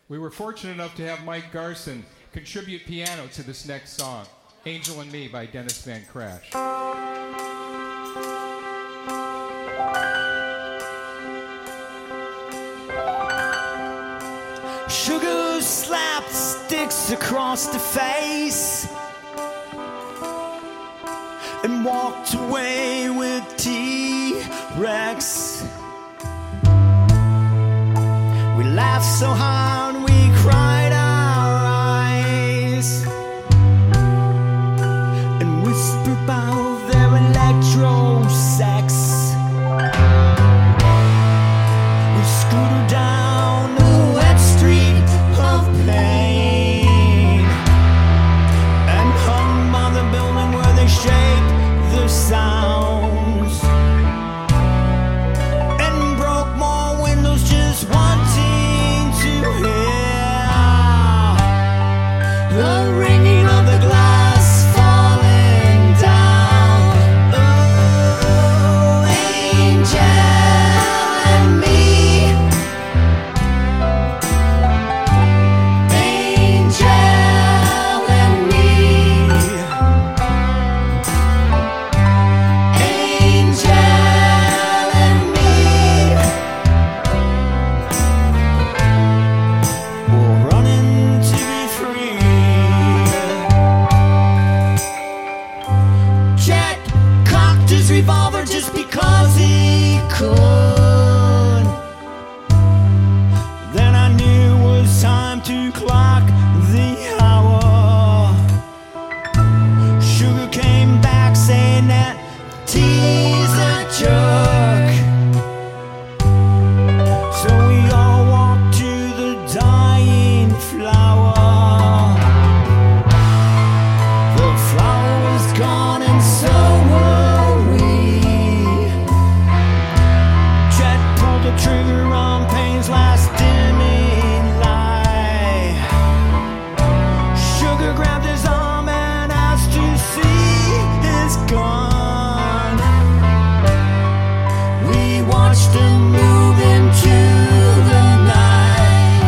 We were fortunate enough to have Mike Garson contribute piano to this next song, Angel and Me by Dennis Van Crash. Sugar slapped sticks across the face and walked away with T-Rex. We laughed so hard we cried our eyes and whispered about their electro sex. We scooted down the wet street of pain and hung by the building where they shaped the sounds and broke more windows just wanting to hear the ringing of the glass falling down. Oh, angel and me, angel and me, angel and me. We're running to be free. Jack cocked his revolver just because he could. Then I knew it was time to clock the hour. Sugar came back saying that T's a jerk. So we all walked to the dying flower. The flower was gone and so were we. Chet pulled the trigger on Payne's last dimming light. Sugar grabbed his arm and asked to see his gun. We watched him move into the night.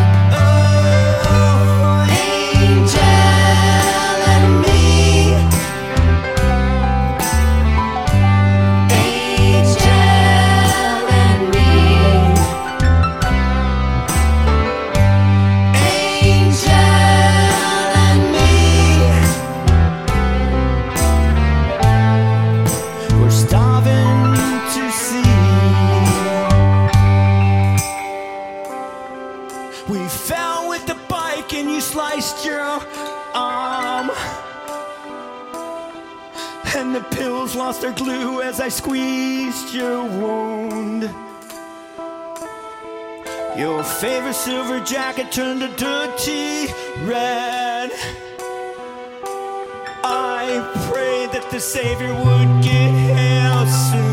Oh, angel and me, angel and me, angel and me. We're starving to see. We fell with the bike and you sliced your arm, and the pills lost their glue as I squeezed your wound. Your favorite silver jacket turned a dirty red. I prayed that the Savior would get here soon.